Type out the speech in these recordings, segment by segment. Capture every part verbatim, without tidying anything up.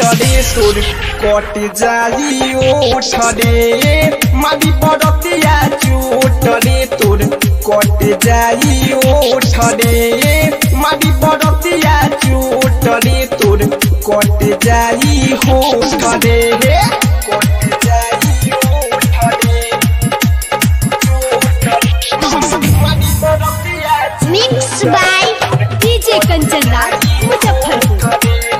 रे तोर कट जाई ओठ रे मारी बरतिया चोट रे तोर कट जाई ओठ रे मारी बरतिया चोट रे तोर कट जाई होठ रे कट जाई ओठ रे mix by DJ Kanchan Raj Muzaffarpur.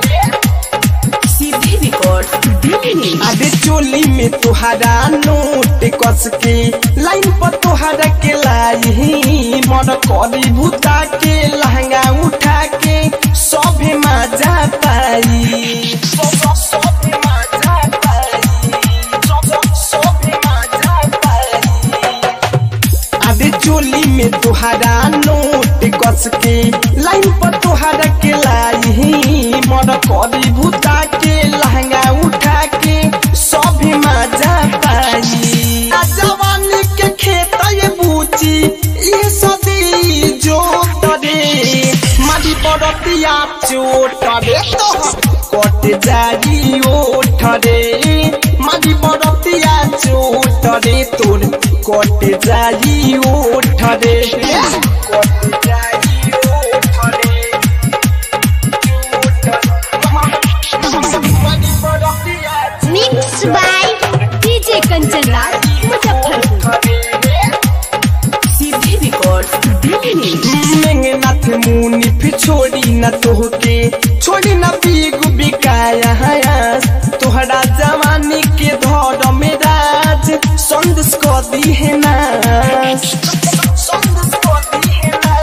आधे चोली में तुहारा नोट कस के लाइन पर तुहारा के लाई मन करी भूता के लहंगा उठा के सभे मजा पाई सभे मजा पाई सभे मजा पाई। आधे चोली में तुहारा नोट कस के लाइन पर तुहारा के लाई मन करी भूता के लहंगा उठा के सभी मजा पाई। जवानी के खेत ये बूची ये सदी जो तरे मारी बरतिया चोट रे तो कट जाई ओठ रे मारी बरतिया चोट रे तोर कट जाई ओठ रे कट जाई ओठ रे mix by DJ Kanchan Raj Muzaffarpur. नाथ मुनि फिर छोड़ी न तोहके छोड़ी न पीगु बिकाया हयास तोहरा जवानी के धर में राज संदेश को दी है ना संदेश को दी है ना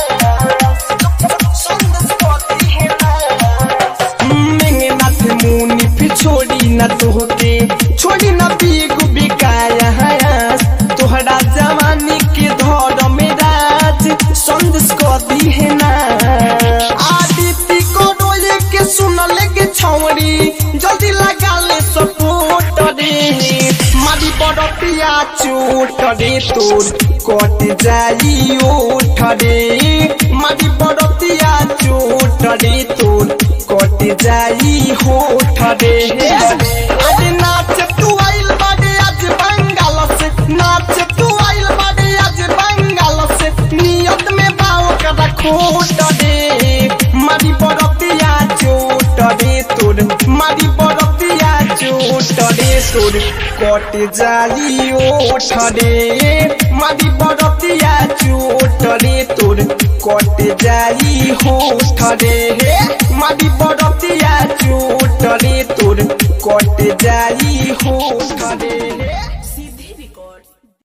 संदेश को दी है ना मेंगे नाथ मुनि फिर छोड़ी न तोहके छोड़ी न पीगु बिकाया हयास तोहरा जवानी के धर में राज संदेश को दी है ना आदित्य को रोए के सुन लेके छौड़ी जल्दी लगा ले सपोर्ट रे मारी बरतिया चोट रे तोर कट जाई ओठ रे मारी बरतिया चोट रे तोर कट जाई होठ रे। आज नाच तू आइल बाड़े आज बंगाल से नाच तू आइल बाड़े आज बंगाल से नियत में बाओ कदा खोट रे मारी बरतिया चोट रे तोर मारी बरतिया चोट रे तोर कट जाई ओठ रे मारी बरतिया चोट रे तोर कट जाई होठ रे मारी बरतिया चोट रे तोर कट जाई होठ रे।